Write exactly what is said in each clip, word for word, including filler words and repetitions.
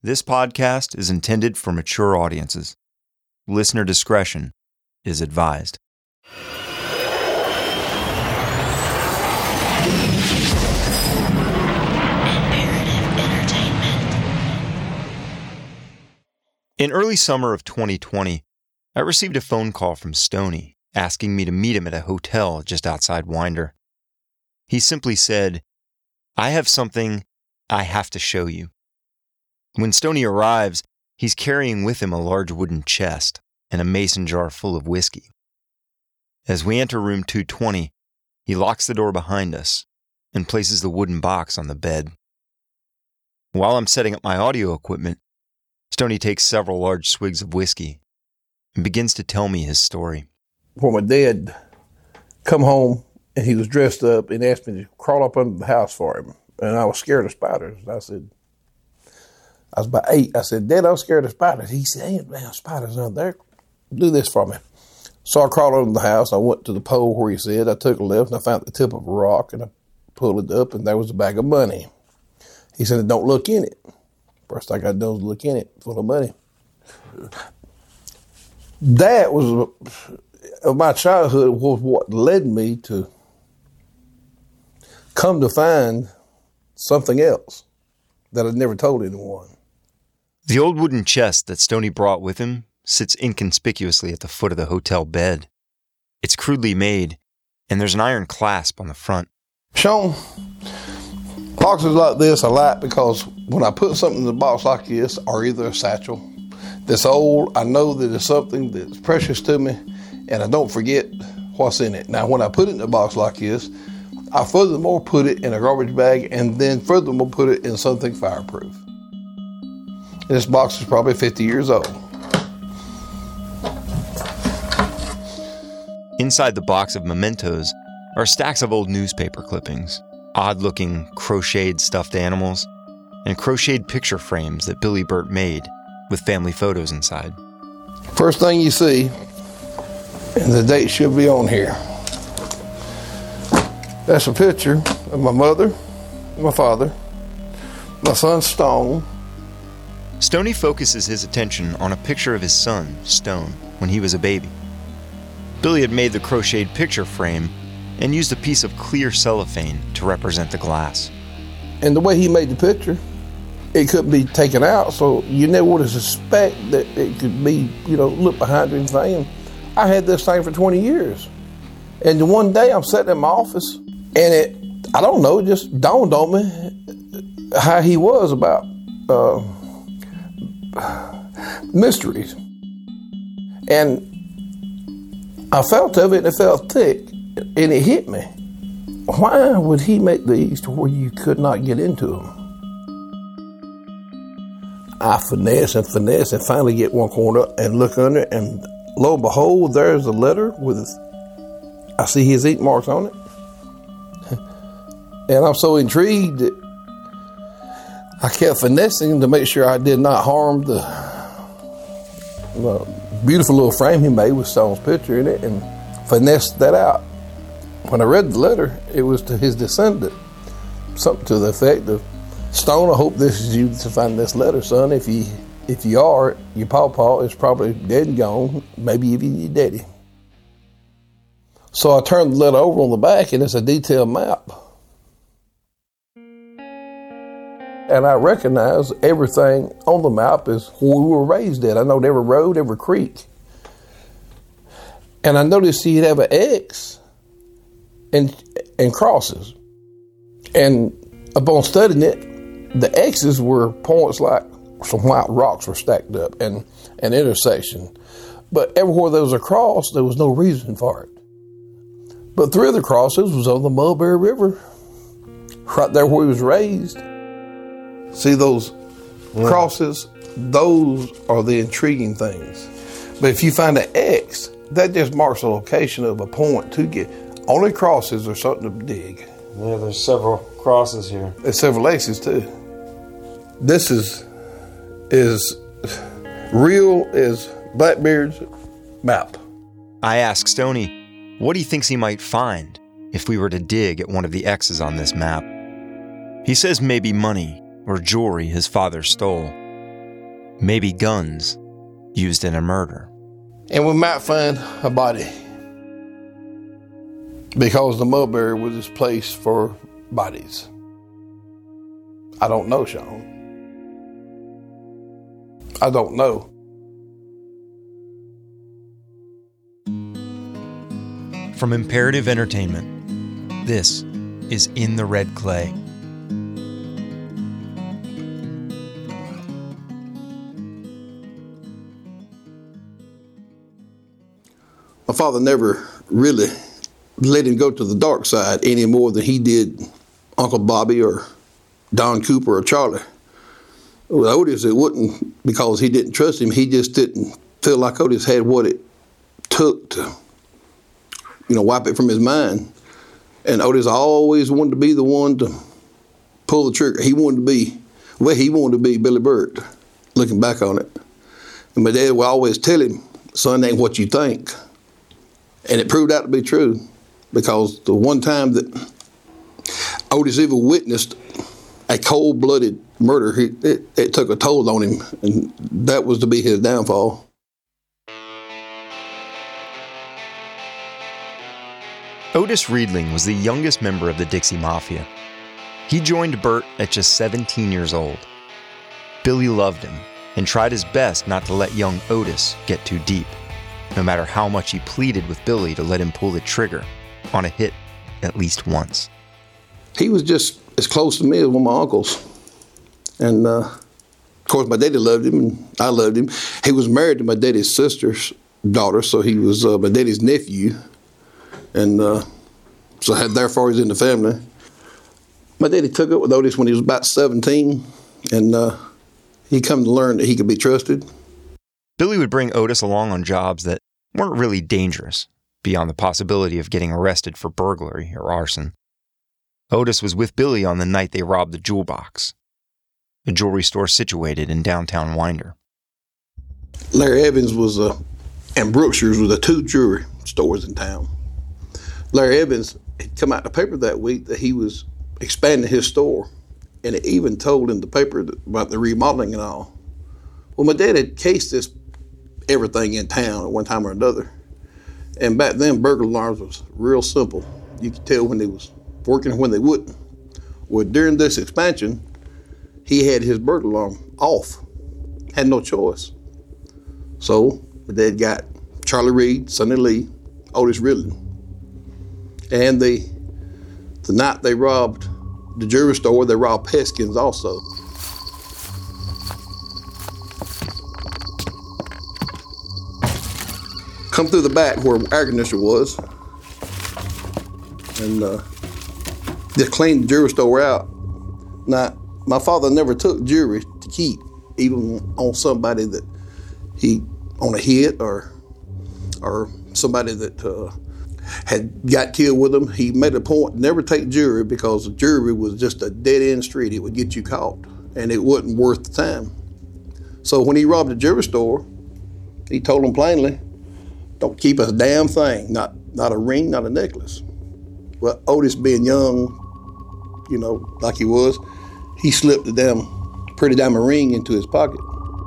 This podcast is intended for mature audiences. Listener discretion is advised. In early summer of twenty twenty, I received a phone call from Stoney asking me to meet him at a hotel just outside Winder. He simply said, "I have something I have to show you." When Stoney arrives, he's carrying with him a large wooden chest and a mason jar full of whiskey. As we enter room two twenty, he locks the door behind us and places the wooden box on the bed. While I'm setting up my audio equipment, Stoney takes several large swigs of whiskey and begins to tell me his story. When my dad come home and he was dressed up and asked me to crawl up under the house for him, and I was scared of spiders. I said, I was about eight. I said, "Dad, I'm scared of spiders." He said, "Ain't no spiders out there. Do this for me." So I crawled under the house. I went to the pole where he said. I took a left and I found the tip of a rock and I pulled it up and there was a bag of money. He said, "Don't look in it." First I got to do was look in it, full of money. That was, of my childhood, was what led me to come to find something else that I'd never told anyone. The old wooden chest that Stoney brought with him sits inconspicuously at the foot of the hotel bed. It's crudely made, and there's an iron clasp on the front. Sean, boxes like this I like because when I put something in a box like this, or either a satchel that's old, I know that it's something that's precious to me, and I don't forget what's in it. Now, when I put it in a box like this, I furthermore put it in a garbage bag, and then furthermore put it in something fireproof. This box is probably fifty years old. Inside the box of mementos are stacks of old newspaper clippings, odd-looking crocheted stuffed animals, and crocheted picture frames that Billy Burt made with family photos inside. First thing you see, and the date should be on here, that's a picture of my mother, my father, my son Stone. Stoney focuses his attention on a picture of his son, Stone, when he was a baby. Billy had made the crocheted picture frame and used a piece of clear cellophane to represent the glass. And the way he made the picture, it couldn't be taken out, so you never would have suspect that it could be, you know, look behind it and thing. I had this thing for twenty years. And the one day I'm sitting in my office, and it, I don't know, it just dawned on me how he was about uh, mysteries. And I felt of it, and it felt thick, and it hit me. Why would he make these to where you could not get into them? I finesse and finesse and finally get one corner and look under it, and lo and behold, there's a letter with, I see his ink marks on it. And I'm so intrigued that I kept finessing to make sure I did not harm the, the beautiful little frame he made with Stone's picture in it, and finessed that out. When I read the letter, it was to his descendant, something to the effect of, "Stone, I hope this is you to find this letter, son. If you if you are, your pawpaw is probably dead and gone, maybe even your daddy." So I turned the letter over on the back, and it's a detailed map. And I recognize everything on the map is where we were raised at. I know every road, every creek. And I noticed he'd have an X and and crosses. And upon studying it, the X's were points like some white rocks were stacked up and an intersection. But everywhere there was a cross, there was no reason for it. But three of the crosses was on the Mulberry River, right there where he was raised. See those yeah. crosses? Those are the intriguing things. But if you find an X, that just marks the location of a point to get. Only crosses are something to dig. Yeah, there's several crosses here. There's several X's too. This is is real as Blackbeard's map. I ask Stoney what he thinks he might find if we were to dig at one of the X's on this map. He says maybe money or jewelry his father stole. Maybe guns used in a murder. And we might find a body. Because the Mulberry was this place for bodies. I don't know, Sean. I don't know. From Imperative Entertainment, this is In the Red Clay. My father never really let him go to the dark side any more than he did Uncle Bobby or Don Cooper or Charlie. With Otis, it wasn't because he didn't trust him. He just didn't feel like Otis had what it took to, you know, wipe it from his mind. And Otis always wanted to be the one to pull the trigger. He wanted to be, well, he wanted to be Billy Burt, looking back on it. And my dad would always tell him, son, ain't what you think. And it proved out to be true, because the one time that Otis ever witnessed a cold-blooded murder, he, it, it took a toll on him, and that was to be his downfall. Otis Riedling was the youngest member of the Dixie Mafia. He joined Burt at just seventeen years old. Billy loved him and tried his best not to let young Otis get too deep, no matter how much he pleaded with Billy to let him pull the trigger on a hit at least once. He was just as close to me as one of my uncles. And, uh, of course, my daddy loved him, and I loved him. He was married to my daddy's sister's daughter, so he was uh, my daddy's nephew. And uh, so therefore he's in the family. My daddy took up with Otis when he was about seventeen, and uh, he come to learn that he could be trusted. Billy would bring Otis along on jobs that weren't really dangerous, beyond the possibility of getting arrested for burglary or arson. Otis was with Billy on the night they robbed the Jewel Box, a jewelry store situated in downtown Winder. Larry Evans was, uh, and Brookshire's were the two jewelry stores in town. Larry Evans had come out in the paper that week that he was expanding his store, and it even told in the paper about the remodeling and all. Well, my dad had cased this everything in town at one time or another. And back then, burglar alarms was real simple. You could tell when they was working and when they wouldn't. Well, during this expansion, he had his burglar alarm off. Had no choice. So my dad got Charlie Reed, Sonny Lee, Otis Riedling. And the the night they robbed the jewelry store, they robbed Peskin's also. Come through the back where air conditioner was, and uh, just cleaned the jewelry store out. Now, my father never took jewelry to keep, even on somebody that he, on a hit or or somebody that uh, had got killed with him. He made a point to never take jewelry because jewelry was just a dead-end street. It would get you caught, and it wasn't worth the time. So when he robbed the jewelry store, he told them plainly, don't keep a damn thing, not not a ring, not a necklace. Well, Otis being young, you know, like he was, he slipped a damn pretty diamond ring into his pocket.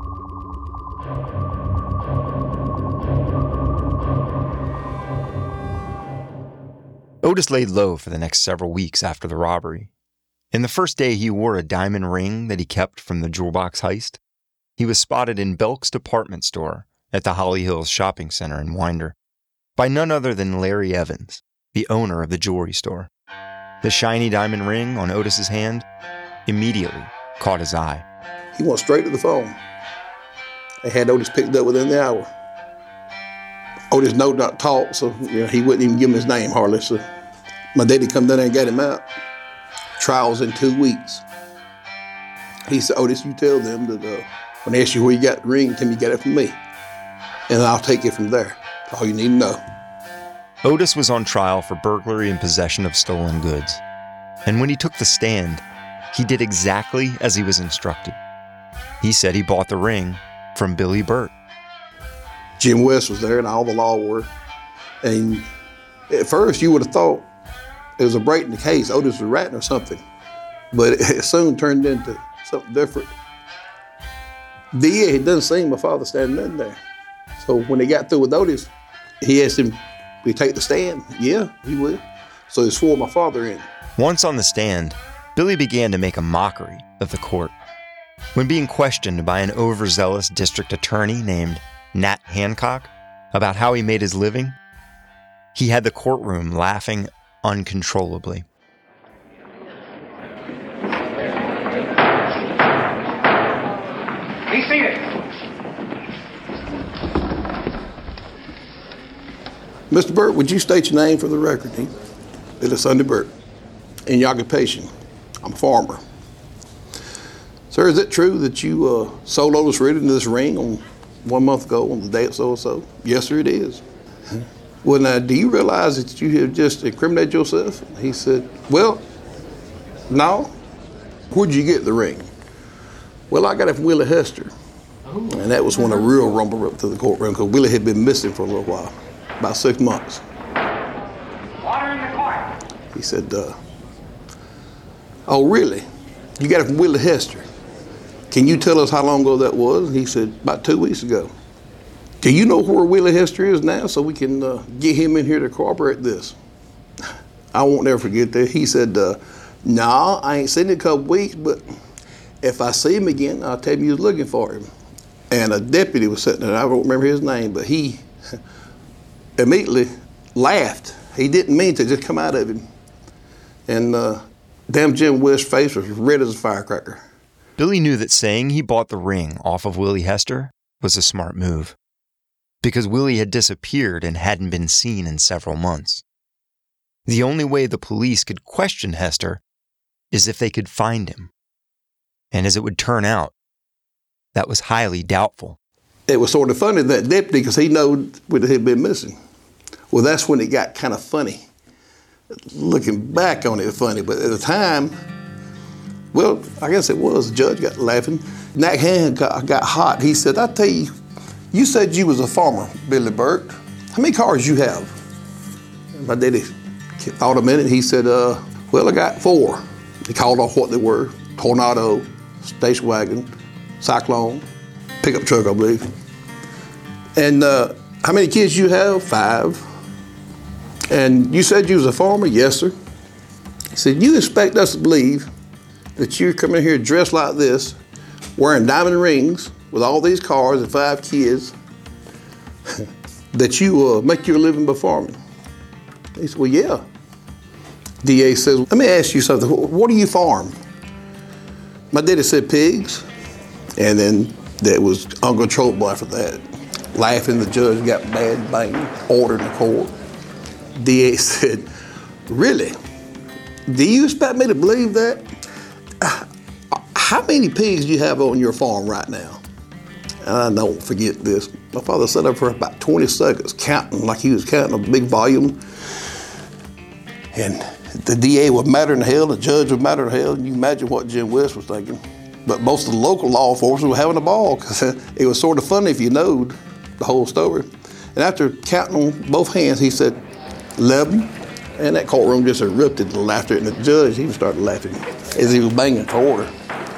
Otis laid low for the next several weeks after the robbery. In the first day he wore a diamond ring that he kept from the jewel box heist, he was spotted in Belk's department store at the Holly Hills Shopping Center in Winder by none other than Larry Evans, the owner of the jewelry store. The shiny diamond ring on Otis's hand immediately caught his eye. He went straight to the phone. They had Otis picked up within the hour. Otis know not talk, so you know, he wouldn't even give him his name hardly. So my daddy come down there and got him out. Trials in two weeks. He said, Otis, you tell them that uh, when they ask you where you got the ring, tell me you got it from me. And I'll take it from there. That's all you need to know. Otis was on trial for burglary and possession of stolen goods. And when he took the stand, he did exactly as he was instructed. He said he bought the ring from Billy Burt. Jim West was there and all the law were. And at first you would have thought it was a break in the case. Otis was ratting or something. But it soon turned into something different. D A had done seen my father standing in there. So when they got through with Otis, he asked him, will he take the stand? Yeah, he will. So he swore my father in. Once on the stand, Billy began to make a mockery of the court. When being questioned by an overzealous district attorney named Nat Hancock about how he made his living, he had the courtroom laughing uncontrollably. Be seated. Mister Burt, would you state your name for the record? Billy Sunday Burt. And your occupation? I'm a farmer. Sir, is it true that you uh, sold Otis Reed into this ring on one month ago on the day of so-and-so? Yes, sir, it is. Well, now, do you realize that you have just incriminated yourself? He said, well, no. Where'd you get the ring? Well, I got it from Willie Hester. And that was when a real rumble up to the courtroom, because Willie had been missing for a little while, about six months. Water in the court. He said, uh, oh, really? You got it from Willie Hester. Can you tell us how long ago that was? And he said, about two weeks ago. Do you know where Willie Hester is now so we can uh, get him in here to corroborate this? I won't never forget that. He said, uh, no, nah, I ain't seen him in a couple weeks, but if I see him again, I'll tell him you was looking for him. And a deputy was sitting there, I don't remember his name, but he immediately laughed. He didn't mean to just come out of him. And uh, damn Jim West's face was red as a firecracker. Billy knew that saying he bought the ring off of Willie Hester was a smart move, because Willie had disappeared and hadn't been seen in several months. The only way the police could question Hester is if they could find him. And as it would turn out, that was highly doubtful. It was sort of funny, that deputy, because he knowed what had been missing. Well, that's when it got kind of funny. Looking back on it, funny, but at the time, well, I guess it was. The judge got laughing. Nat Hancock got hot. He said, I tell you, you said you was a farmer, Billy Burt. How many cars you have? My daddy thought a minute. He said, uh, well, I got four. He called off what they were. Tornado, station wagon, Cyclone, pickup truck, I believe. And uh, how many kids you have? Five. And you said you was a farmer? Yes, sir. He said, you expect us to believe that you're coming here dressed like this, wearing diamond rings, with all these cars and five kids, that you uh, make your living by farming? He said, well, yeah. D A says, let me ask you something. What do you farm? My daddy said pigs, and then that was uncontrollable after that. Laughing, the judge got mad, bang, order in the court. D A said, really? Do you expect me to believe that? Uh, how many pigs do you have on your farm right now? And I don't forget this. My father sat up for about twenty seconds counting like he was counting a big volume. And the D A was madder than hell, the judge was madder than hell, and you can imagine what Jim West was thinking. But most of the local law enforcement were having a ball, because it was sort of funny if you knowed the whole story. And after counting on both hands, he said, eleven. And that courtroom just erupted in laughter, and the judge even started laughing as he was banging for order.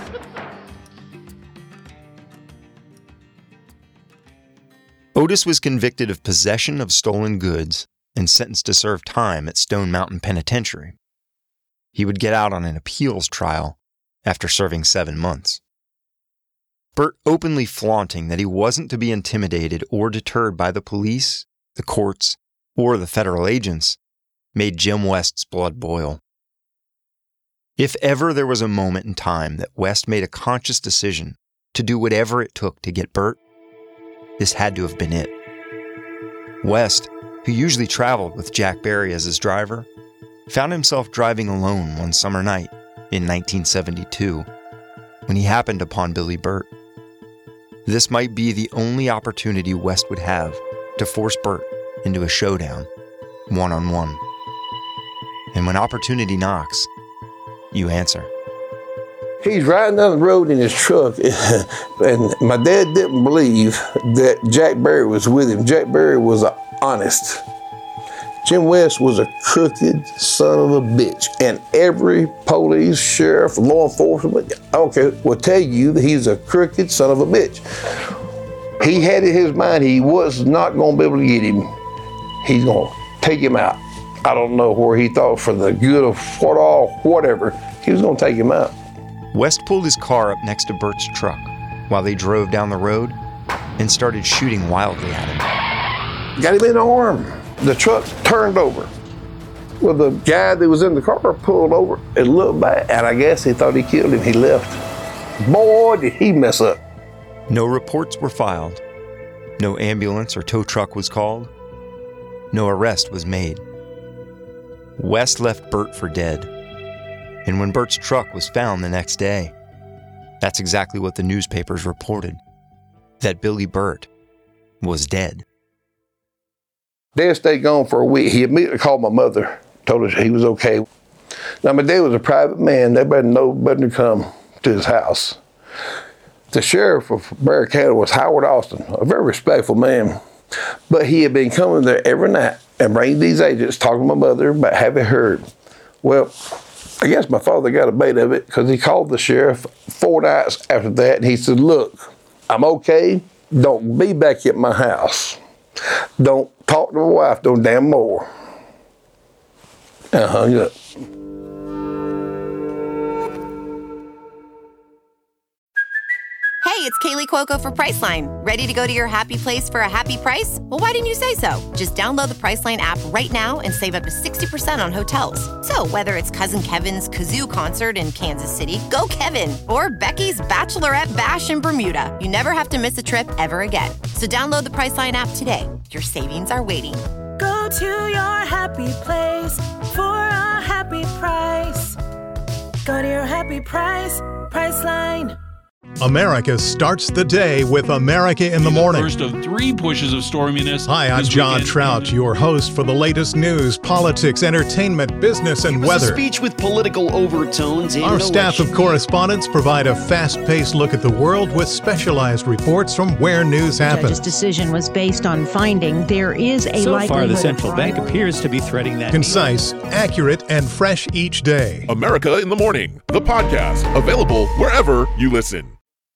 Otis was convicted of possession of stolen goods and sentenced to serve time at Stone Mountain Penitentiary. He would get out on an appeals trial after serving seven months. Burt openly flaunting that he wasn't to be intimidated or deterred by the police, the courts, or the federal agents made Jim West's blood boil. If ever there was a moment in time that West made a conscious decision to do whatever it took to get Burt, this had to have been it. West, who usually traveled with Jack Barry as his driver, found himself driving alone one summer night in nineteen seventy-two when he happened upon Billy Burt. This might be the only opportunity West would have to force Burt into a showdown, one-on-one. And when opportunity knocks, you answer. He's riding down the road in his truck, and my dad didn't believe that Jack Barry was with him. Jack Barry was honest. Jim West was a crooked son of a bitch, and every police, sheriff, law enforcement, I don't care, will tell you that he's a crooked son of a bitch. He had in his mind he was not going to be able to get him. He's going to take him out. I don't know where he thought for the good of what all, whatever, he was going to take him out. West pulled his car up next to Bert's truck while they drove down the road and started shooting wildly at him. Got him in the arm. The truck turned over. Well, the guy that was in the car pulled over and looked back, and I guess he thought he killed him. He left. Boy, did he mess up. No reports were filed. No ambulance or tow truck was called. No arrest was made. West left Bert for dead. And when Bert's truck was found the next day, that's exactly what the newspapers reported, that Billy Burt was dead. Dad stayed gone for a week. He immediately called my mother, told her he was okay. Now, my dad was a private man. Everybody knew better to come to his house. The sheriff of Bexar County was Howard Austin, a very respectful man. But he had been coming there every night and bringing these agents, talking to my mother about having heard. Well, I guess my father got a bait of it because he called the sheriff four nights after that, and he said, look, I'm okay. Don't be back at my house. Don't talk to my wife no damn more. And I hung up. Hey, it's Kaylee Cuoco for Priceline. Ready to go to your happy place for a happy price? Well, why didn't you say so? Just download the Priceline app right now and save up to sixty percent on hotels. So whether it's Cousin Kevin's Kazoo Concert in Kansas City, go Kevin, or Becky's Bachelorette Bash in Bermuda, you never have to miss a trip ever again. So download the Priceline app today. Your savings are waiting. Go to your happy place for a happy price. Go to your happy price, Priceline. America starts the day with America in the Morning. First of three pushes of storminess. Hi, I'm John weekend. Trout, your host for the latest news, politics, entertainment, business, and it was weather. A speech with political overtones. Our staff of correspondents provide a fast-paced look at the world with specialized reports from where news happens. The judge's decision was based on finding there is a so likelihood. So far, the central bank appears to be threading that. Concise, accurate, and fresh each day. America in the Morning, the podcast, available wherever you listen.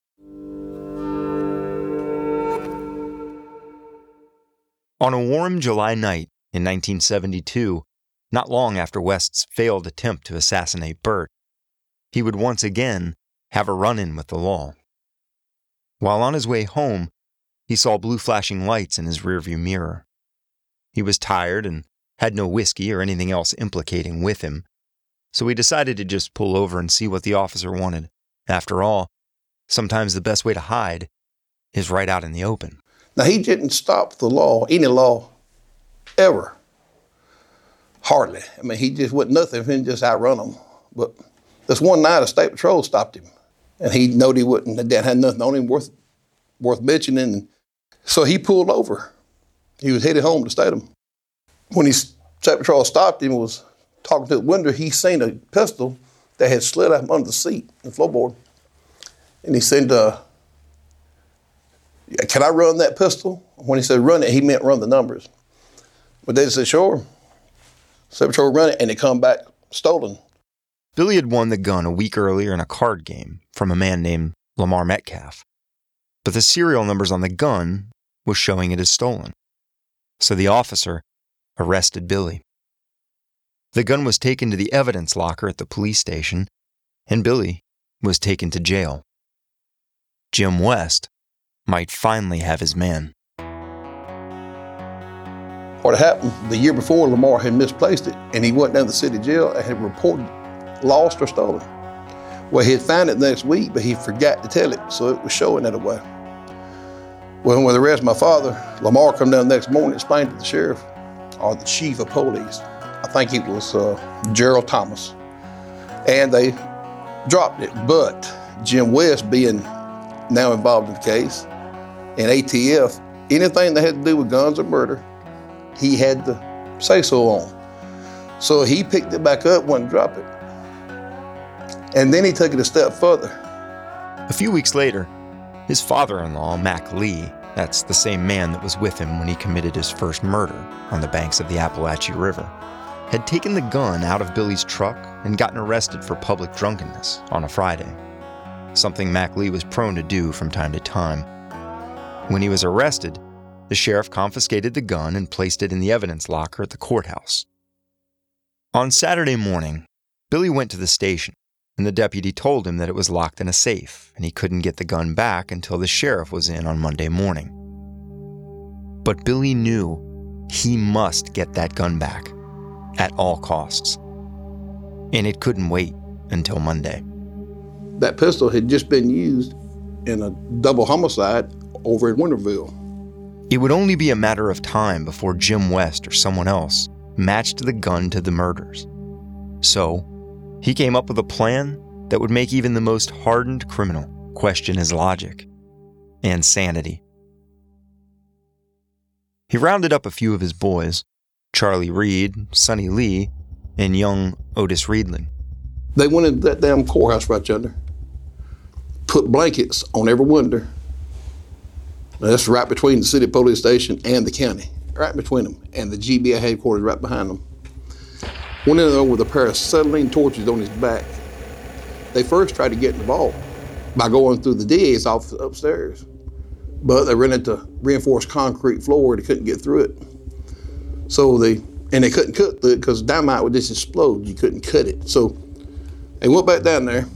On a warm July night in nineteen seventy-two, not long after West's failed attempt to assassinate Bert, he would once again have a run-in with the law. While on his way home, he saw blue flashing lights in his rearview mirror. He was tired and had no whiskey or anything else implicating with him, so he decided to just pull over and see what the officer wanted. After all, sometimes the best way to hide is right out in the open. Now, he didn't stop the law, any law, ever. Hardly. I mean, he just wasn't nothing if he just outrun them. But this one night, a state patrol stopped him, and he knew he wouldn't, that had nothing on him worth worth mentioning. So he pulled over. He was headed home to Statham. When he state patrol stopped him and was talking to the window, he seen a pistol that had slid out from under the seat, the floorboard. And he said, uh, can I run that pistol? When he said run it, he meant run the numbers. But they said, sure. State Patrol run it, and it come back stolen. Billy had won the gun a week earlier in a card game from a man named Lamar Metcalf. But the serial numbers on the gun was showing it as stolen. So the officer arrested Billy. The gun was taken to the evidence locker at the police station, and Billy was taken to jail. Jim West might finally have his man. What happened, the year before, Lamar had misplaced it, and he went down to the city jail and had reported lost or stolen. Well, he had found it the next week, but he forgot to tell it, so it was showing that away. Well, when they arrested my father, Lamar come down the next morning and explained to the sheriff, or the chief of police, I think it was uh, Gerald Thomas, and they dropped it. But Jim West, being now involved in the case, and A T F, anything that had to do with guns or murder, he had to say so on. So he picked it back up, wouldn't drop it. And then he took it a step further. A few weeks later, his father-in-law, Mac Lee, that's the same man that was with him when he committed his first murder on the banks of the Appalachia River, had taken the gun out of Billy's truck and gotten arrested for public drunkenness on a Friday, something Mac Lee was prone to do from time to time. When he was arrested, the sheriff confiscated the gun and placed it in the evidence locker at the courthouse. On Saturday morning, Billy went to the station, and the deputy told him that it was locked in a safe and he couldn't get the gun back until the sheriff was in on Monday morning. But Billy knew he must get that gun back at all costs, and it couldn't wait until Monday. That pistol had just been used in a double homicide over in Winterville. It would only be a matter of time before Jim West or someone else matched the gun to the murders. So, he came up with a plan that would make even the most hardened criminal question his logic and sanity. He rounded up a few of his boys, Charlie Reed, Sonny Lee, and young Otis Reedling. They went into that damn courthouse right yonder, put blankets on every window. Now, that's right between the city police station and the county, right between them, and the G B I headquarters right behind them. Went in there with a pair of acetylene torches on his back. They first tried to get involved by going through the D A's office upstairs, but they ran into reinforced concrete floor. They couldn't get through it. So they, and they couldn't cut through it because dynamite would just explode. You couldn't cut it. So they went back down there,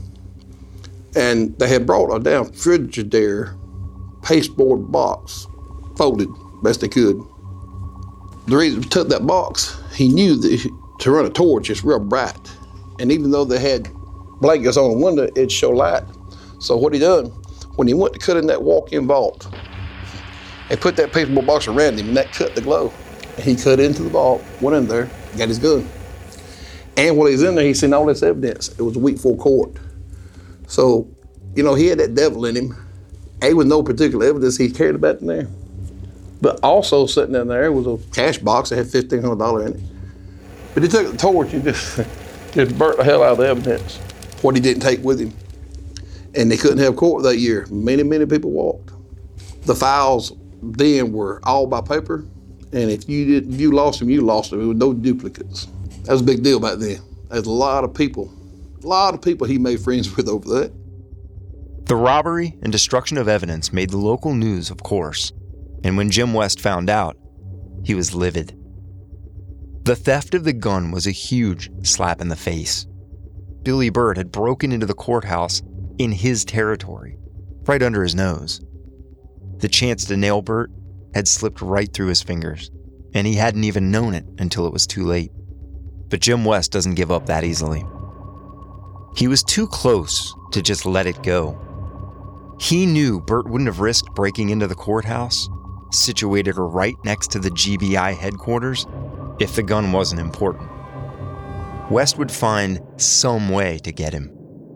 and they had brought a damn Frigidaire pasteboard box, folded best they could. The reason he took that box, he knew that to run a torch, it's real bright. And even though they had blankets on the window, it'd show light. So what he done, when he went to cut in that walk-in vault, they put that pasteboard box around him, and that cut the glow. He cut into the vault, went in there, got his gun. And while he was in there, he seen all this evidence. It was a week before court. So, you know, he had that devil in him. A, with no particular evidence he carried about in there. But also sitting in there was a cash box that had fifteen hundred dollars in it. But he took the torch and just, just burnt the hell out of the evidence, what he didn't take with him. And they couldn't have court that year. Many, many people walked. The files then were all by paper, and if you did, if you lost them, you lost them. There were no duplicates. That was a big deal back then. There's a lot of people, a lot of people he made friends with over that. The robbery and destruction of evidence made the local news, of course, and when Jim West found out, he was livid. The theft of the gun was a huge slap in the face. Billy Burt had broken into the courthouse in his territory, right under his nose. The chance to nail Burt had slipped right through his fingers, and he hadn't even known it until it was too late. But Jim West doesn't give up that easily. He was too close to just let it go. He knew Burt wouldn't have risked breaking into the courthouse, situated right next to the G B I headquarters, if the gun wasn't important. West would find some way to get him.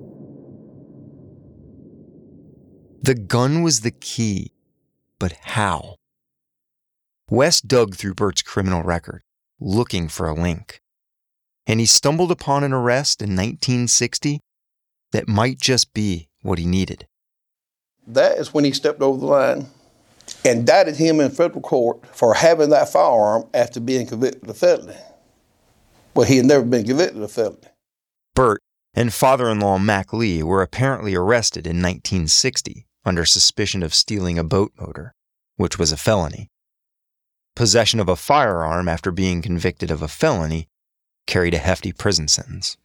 The gun was the key, but how? West dug through Burt's criminal record, looking for a link. And he stumbled upon an arrest in nineteen sixty that might just be what he needed. That is when he stepped over the line and indicted him in federal court for having that firearm after being convicted of felony. Well, he had never been convicted of felony. Burt and father-in-law Mac Lee were apparently arrested in nineteen sixty under suspicion of stealing a boat motor, which was a felony. Possession of a firearm after being convicted of a felony carried a hefty prison sentence.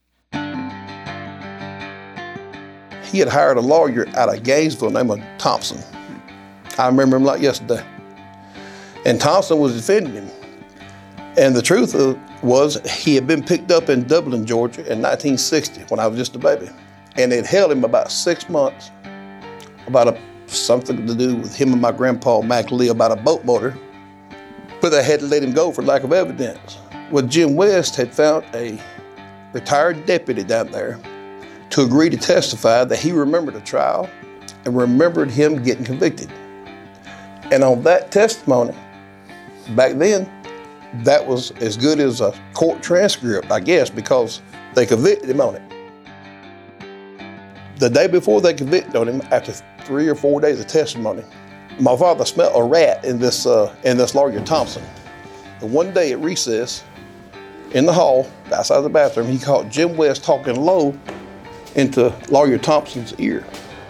He had hired a lawyer out of Gainesville named Thompson. I remember him like yesterday. And Thompson was defending him. And the truth was, he had been picked up in Dublin, Georgia in nineteen sixty when I was just a baby. And it held him about six months about a, something to do with him and my grandpa, Mac Lee, about a boat motor. But they had to let him go for lack of evidence. Well, Jim West had found a retired deputy down there to agree to testify that he remembered the trial and remembered him getting convicted. And on that testimony, back then, that was as good as a court transcript, I guess, because they convicted him on it. The day before they convicted on him, after three or four days of testimony, My father smelled a rat in this uh, in this Lawyer Thompson. And one day at recess, in the hall, outside the bathroom, he caught Jim West talking low into Lawyer Thompson's ear.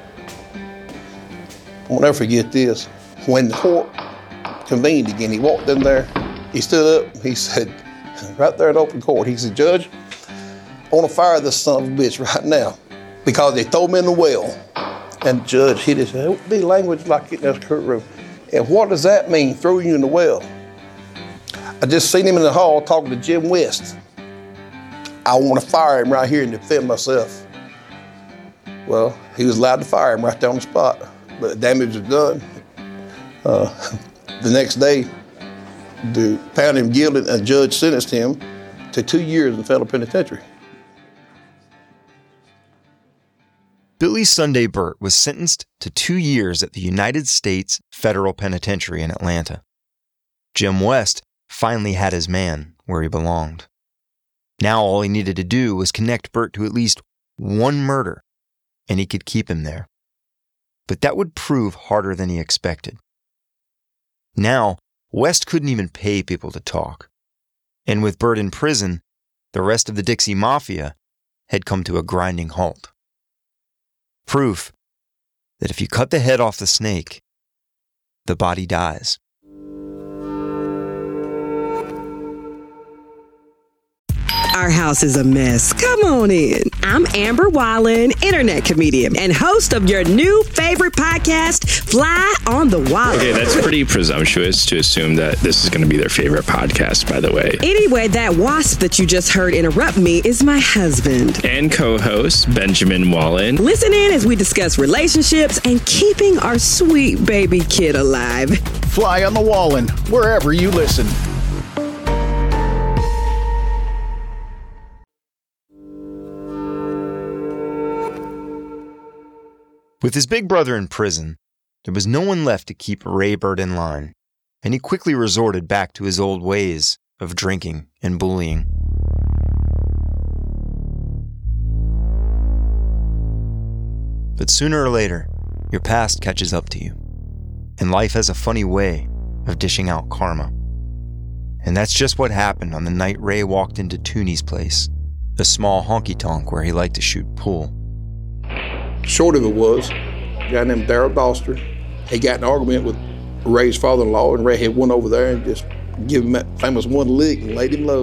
I'll never forget this. When the court convened again, he walked in there, he stood up, he said, right there in open court, he said, Judge, I want to fire this son of a bitch right now because they throw me in the well. And the judge, he just said, it would be language like in this courtroom. And what does that mean, throw you in the well? I just seen him in the hall talking to Jim West. I want to fire him right here and defend myself. Well, he was allowed to fire him right there on the spot, but the damage was done. Uh, the next day, they found him guilty and a judge sentenced him to two years in the federal penitentiary. Billy Sunday Birt was sentenced to two years at the United States Federal Penitentiary in Atlanta. Jim West finally had his man where he belonged. Now all he needed to do was connect Birt to at least one murder, and he could keep him there. But that would prove harder than he expected. Now, West couldn't even pay people to talk. And with Birt in prison, the rest of the Dixie Mafia had come to a grinding halt. Proof that if you cut the head off the snake, the body dies. Our house is a mess. Come on in. I'm Amber Wallen, internet comedian and host of your new favorite podcast, Fly on the Wall. Okay, that's pretty presumptuous to assume that this is going to be their favorite podcast, by the way. Anyway, that wasp that you just heard interrupt me is my husband. And co-host, Benjamin Wallen. Listen in as we discuss relationships and keeping our sweet baby kid alive. Fly on the Wallen, wherever you listen. With his big brother in prison, there was no one left to keep Ray Birt in line, and he quickly resorted back to his old ways of drinking and bullying. But sooner or later, your past catches up to you, and life has a funny way of dishing out karma. And that's just what happened on the night Ray walked into Tooney's place, a small honky-tonk where he liked to shoot pool. Short of it was, a guy named Darrell Doster, he got in an argument with Ray's father-in-law, and Ray had went over there and just give him that famous one lick and laid him low.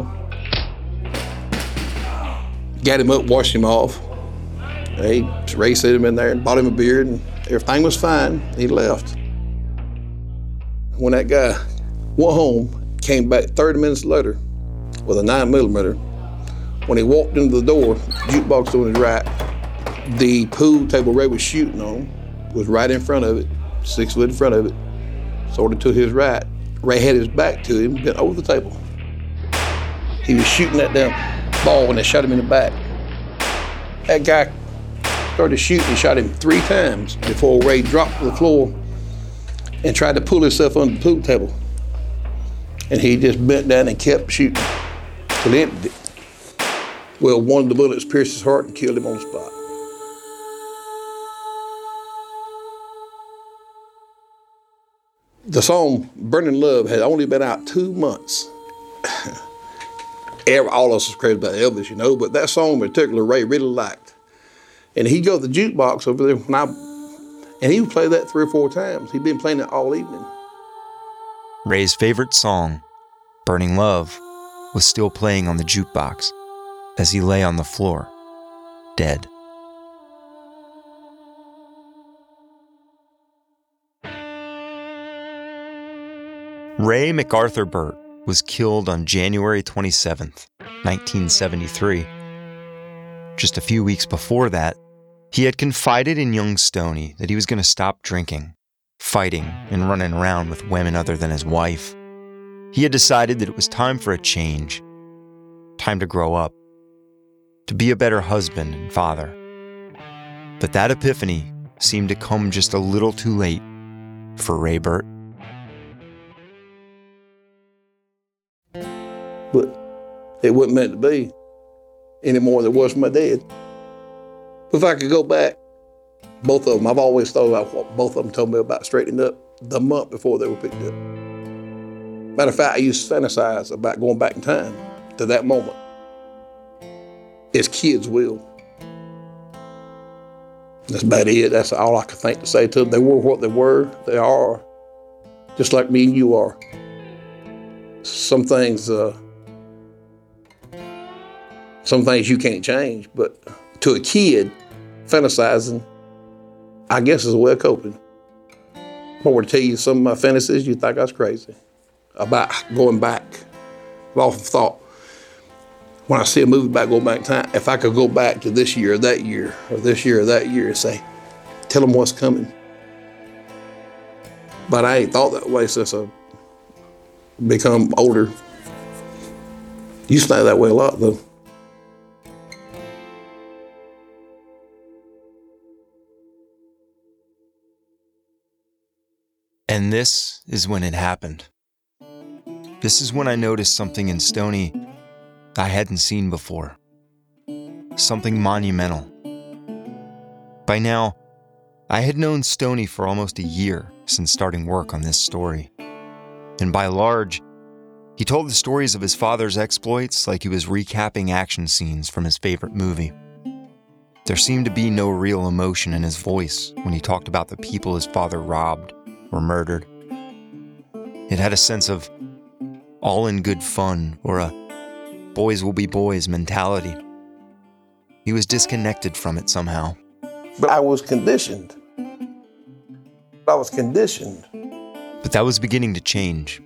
Got him up, washed him off. Hey, Ray set him in there and bought him a beer, and everything was fine. He left. When that guy went home, came back thirty minutes later with a nine millimeter. When he walked into the door, jukebox on his right, the pool table Ray was shooting on was right in front of it, six foot in front of it, sort of to his right. Ray had his back to him, bent over the table. He was shooting that damn ball when they shot him in the back. That guy started shooting, he shot him three times before Ray dropped to the floor and tried to pull himself under the pool table. And he just bent down and kept shooting till he emptied it. Well, one of the bullets pierced his heart and killed him on the spot. The song Burning Love had only been out two months. All of us was crazy about Elvis, you know, but that song in particular Ray really liked. And he'd go to the jukebox over there when I, and he would play that three or four times. He'd been playing it all evening. Ray's favorite song, Burning Love, was still playing on the jukebox as he lay on the floor, dead. Ray MacArthur Birt was killed on January twenty-seventh, nineteen seventy-three. Just a few weeks before that, he had confided in young Stoney that he was going to stop drinking, fighting, and running around with women other than his wife. He had decided that it was time for a change, time to grow up, to be a better husband and father. But that epiphany seemed to come just a little too late for Ray Birt. But it wasn't meant to be any more than it was for my dad. If I could go back, both of them, I've always thought about what both of them told me about straightening up. the month before they were picked up. Matter of fact, I used to fantasize about going back in time to that moment, as kids will. That's about it. That's all I could think to say to them. They were what they were. They are, just like me and you are. Some things, uh, some things you can't change, but to a kid, fantasizing, I guess, is a way of coping. If I were to tell you some of my fantasies, you'd think I was crazy about going back. I've often thought, when I see a movie about going back in time, if I could go back to this year or that year, or this year or that year, and say, tell them what's coming. But I ain't thought that way since I've become older. Used to think that way a lot, though. And this is when it happened. This is when I noticed something in Stoney I hadn't seen before. Something monumental. By now, I had known Stoney for almost a year since starting work on this story. And by large, he told the stories of his father's exploits like he was recapping action scenes from his favorite movie. There seemed to be no real emotion in his voice when he talked about the people his father robbed or murdered. It had a sense of all in good fun, or a boys will be boys mentality. He was disconnected from it somehow. But I was conditioned. I was conditioned. But that was beginning to change.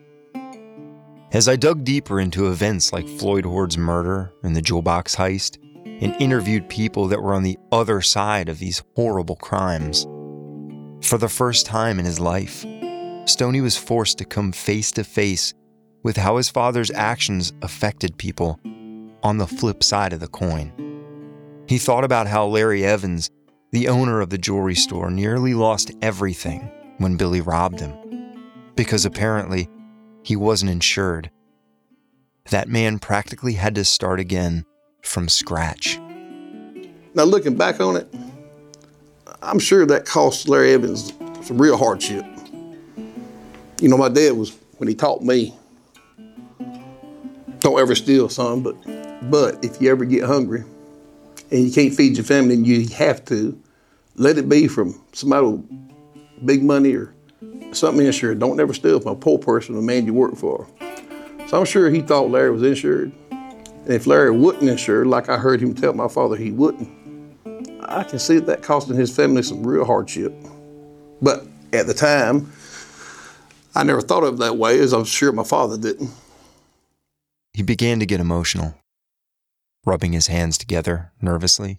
As I dug deeper into events like Floyd Horde's murder and the jewel box heist, and interviewed people that were on the other side of these horrible crimes, for the first time in his life, Stoney was forced to come face to face with how his father's actions affected people on the flip side of the coin. He thought about how Larry Evans, the owner of the jewelry store, nearly lost everything when Billy robbed him, because apparently he wasn't insured. That man practically had to start again from scratch. Now, looking back on it, I'm sure that cost Larry Evans some real hardship. You know, my dad was, when he taught me, don't ever steal, son, but but if you ever get hungry and you can't feed your family and you have to, let it be from somebody with big money or something insured. Don't ever steal from a poor person, a man you work for. So I'm sure he thought Larry was insured. And if Larry wasn't insured, like I heard him tell my father he wouldn't, I can see that costing his family some real hardship. But at the time, I never thought of it that way, as I'm sure my father didn't. He began to get emotional, rubbing his hands together nervously.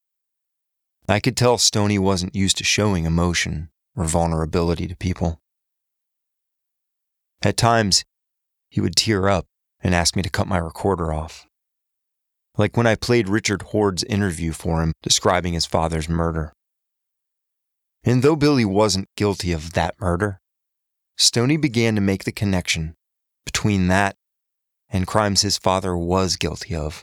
I could tell Stoney wasn't used to showing emotion or vulnerability to people. At times, he would tear up and ask me to cut my recorder off, like when I played Richard Horde's interview for him describing his father's murder. And though Billy wasn't guilty of that murder, Stoney began to make the connection between that and crimes his father was guilty of.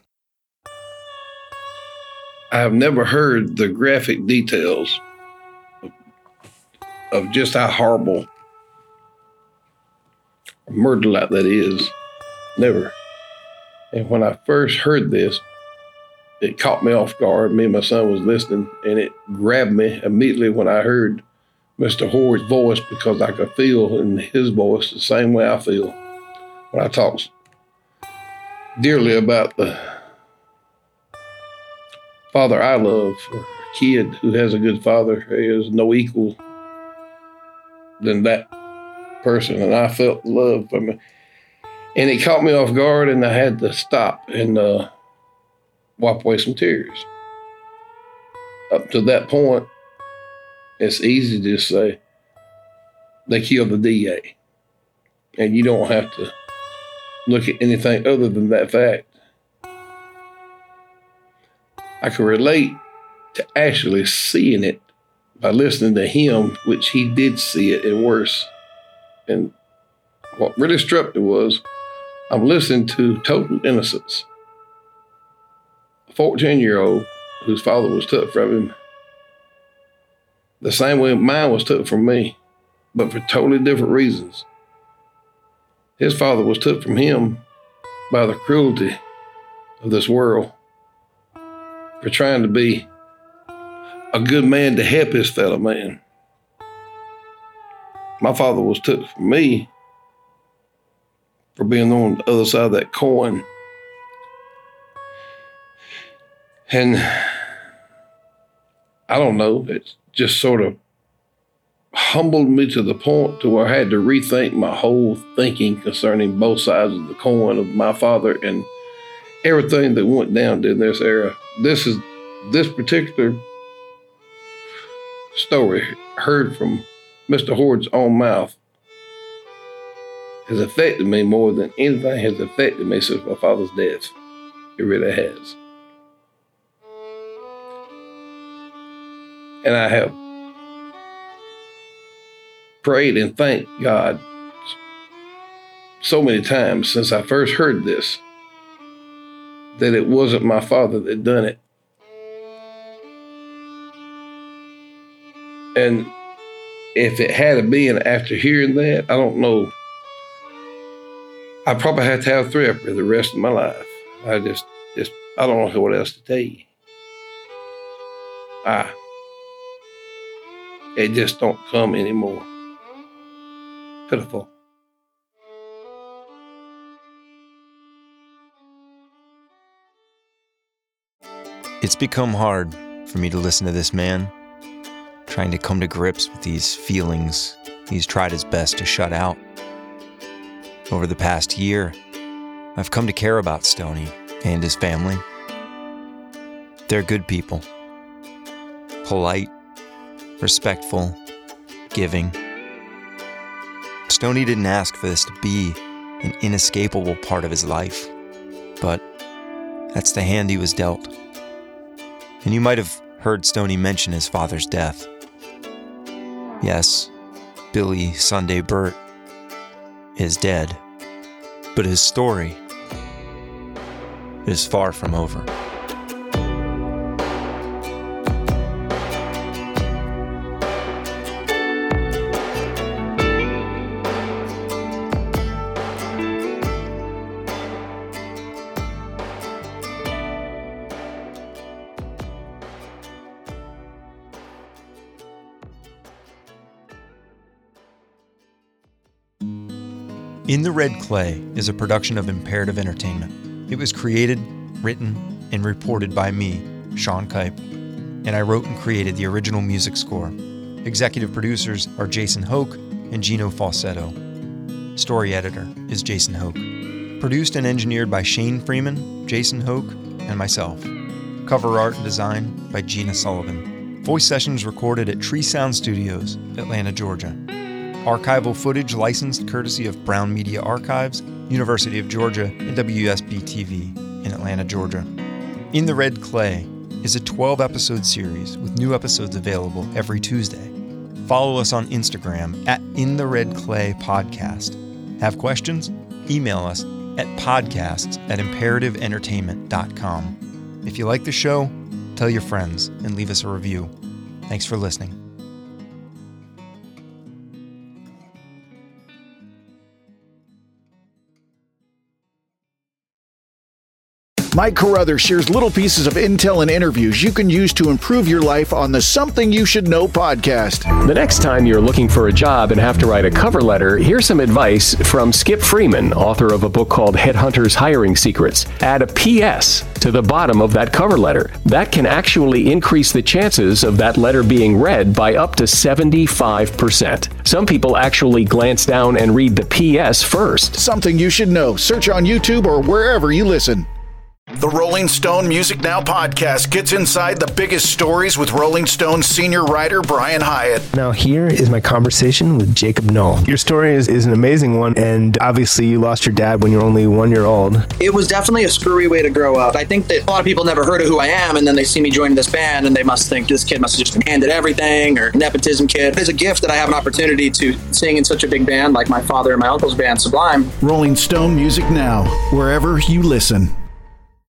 I have never heard the graphic details of just how horrible a murder like that is. Never. And when I first heard this, it caught me off guard. Me and my son was listening, and it grabbed me immediately when I heard Mister Horde's voice, because I could feel in his voice the same way I feel when I talk dearly about the father I love. For a kid who has a good father, there is no equal than that person, and I felt love from him. And it caught me off guard, and I had to stop and uh, wipe away some tears. Up to that point, it's easy to say they killed the D A, and you don't have to look at anything other than that fact. I can relate to actually seeing it by listening to him, which he did see it and worse. And what really struck me was, I'm listening to total innocence. A fourteen-year-old whose father was took from him, the same way mine was took from me, but for totally different reasons. His father was took from him by the cruelty of this world for trying to be a good man to help his fellow man. My father was took from me for being on the other side of that coin. And I don't know, it just sort of humbled me to the point to where I had to rethink my whole thinking concerning both sides of the coin of my father and everything that went down in this era. This is this particular story, heard from Mister Hord's own mouth, has affected me more than anything has affected me since my father's death. It really has. And I have prayed and thanked God so many times since I first heard this, that it wasn't my father that done it. And if it had been after hearing that, I don't know. I probably have to have therapy for the rest of my life. I just, just, I don't know what else to tell you. I, it just don't come anymore. Pitiful. It's become hard for me to listen to this man, trying to come to grips with these feelings he's tried his best to shut out. Over the past year, I've come to care about Stoney and his family. They're good people. Polite, respectful, giving. Stoney didn't ask for this to be an inescapable part of his life, but that's the hand he was dealt. And you might have heard Stoney mention his father's death. Yes, Billy Sunday Burt is dead, but his story is far from over. In the Red Clay is a production of Imperative Entertainment. It was created, written, and reported by me, Sean Kipe, and I wrote and created the original music score. Executive producers are Jason Hoke and Gino Falsetto. Story editor is Jason Hoke. Produced and engineered by Shane Freeman, Jason Hoke, and myself. Cover art and design by Gina Sullivan. Voice sessions recorded at Tree Sound Studios, Atlanta, Georgia. Archival footage licensed courtesy of Brown Media Archives, University of Georgia, and W S B T V in Atlanta, Georgia. In the Red Clay is a twelve-episode series with new episodes available every Tuesday. Follow us on Instagram at In the Red Clay Podcast. Have questions? Email us at podcasts at imperative entertainment dot com. If you like the show, tell your friends and leave us a review. Thanks for listening. Mike Carruthers shares little pieces of intel and interviews you can use to improve your life on the Something You Should Know podcast. The next time you're looking for a job and have to write a cover letter, here's some advice from Skip Freeman, author of a book called Headhunters Hiring Secrets. Add a P S to the bottom of that cover letter. That can actually increase the chances of that letter being read by up to seventy-five percent. Some people actually glance down and read the P S first. Something You Should Know. Search on YouTube or wherever you listen. The Rolling Stone Music Now podcast gets inside the biggest stories with Rolling Stone senior writer Brian Hyatt. Now here is my conversation with Jacob Knoll. Your story is, is an amazing one, and obviously you lost your dad when you were only one year old. It was definitely a screwy way to grow up. I think that a lot of people never heard of who I am, and then they see me joining this band, and they must think this kid must have just been handed everything, or nepotism kid. It's a gift that I have an opportunity to sing in such a big band like my father and my uncle's band, Sublime. Rolling Stone Music Now, wherever you listen.